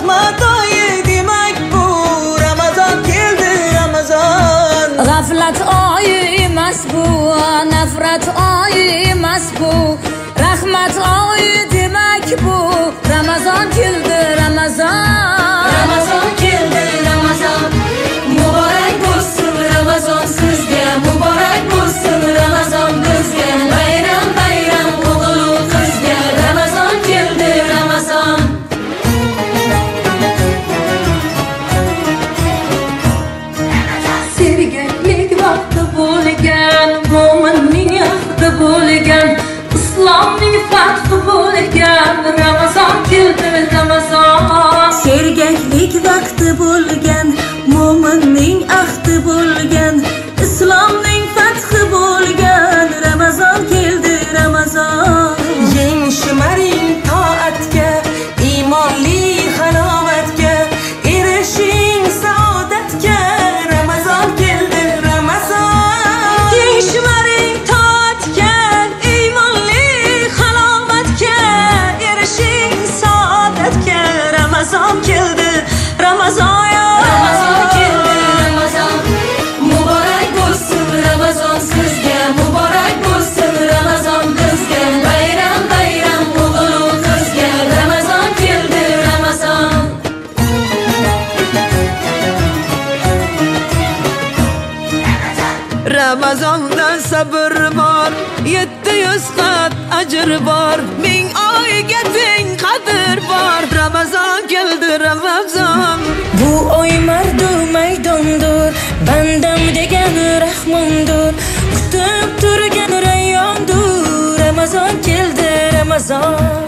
rahmat oyi demak bu Ramazon keldi Ramazon. G'aflat oyi emas bu, nafrat oyi emas bu, rahmat oyi demak bu Ramazon keldi Ramazon. Ramazon keldi Ramazon, muborak bo'lsin Ramazon sizga, muborak bo'lsin Ramazon bizga. Bayram bayram o'g'il qizga, Ramazon keldi Ramazon. Sevgilik vaqti bo'lgan, mo'minning ahdi bo'lgan, islomning fathi bo'lgan, Ramazon keldi Ramazon. Sergaklik vaqti bo'lgan, mo'minning ahdi bo'lgan, islomning fathi bo'lgan, Ramazon keldi Ramazon. Yeng shimaring toatga, iymonli halovatga, erishing saodatga, Ramazon keldi Ramazon. Yeng shimaring toatga, iymonli halovatga, erishing saodatga, Ramazon keldi Ramazon. Ramazon keldi Ramazon, muborak bo'lsin Ramazon sizga, muborak bo'lsin Ramazon bizga. Bayram bayram o'g'il qizga, Ramazon keldi Ramazon. Ramazonda sabr bor, 700 qat ajr bor, 1000 oyga teng qadr bor, Ramazon keldi Ramazon. Bu oy mardu maydondur, bandam degan rahmondur, kutib turgan rayyondur, Ramazon keldi Ramazon.